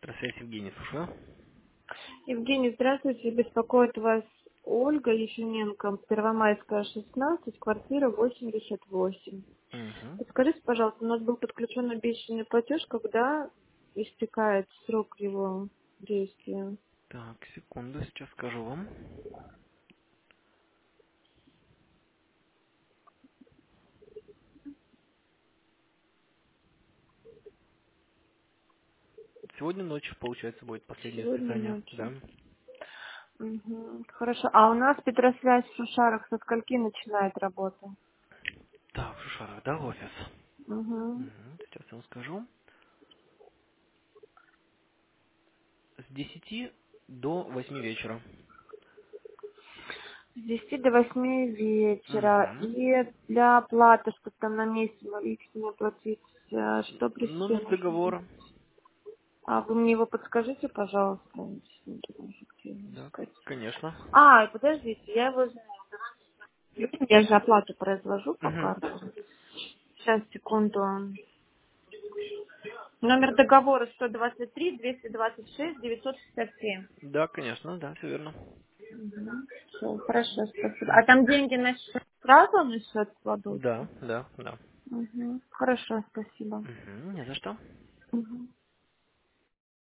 Здравствуйте, Евгений, слушаю. Евгений, здравствуйте. Беспокоит вас Ольга Ефименко, Первомайская, 16, квартира 88. Угу. Подскажите, пожалуйста, у нас был подключен обещанный платеж, когда истекает срок его действия? Так, секунду, сейчас скажу вам. Сегодня ночью, получается, будет последнее Сегодня списание. ночью. Да. Мгм. Хорошо. А у нас Петросвязь в Шушарах со скольки начинает работу? Так, в Шушарах, да, офис? Угу. Угу. Сейчас я вам скажу. С 10 до 8 вечера. С 10 до 8 вечера. Угу. И для оплаты, чтобы там на месте наличные оплатить, что привести Номер нужно будет? договора. А вы мне его подскажите, пожалуйста. Сейчас не эффективно Да, искать. конечно. А, подождите, я его знаю. Я же оплату произвожу по Угу. карте. Сейчас, секунду. Номер договора 123 226 967. Да, конечно, да, все верно. Все, хорошо, спасибо. А там деньги на счет сразу на счет кладутся? Да, да, да. Хорошо, спасибо. Угу. Не за что. Мгм.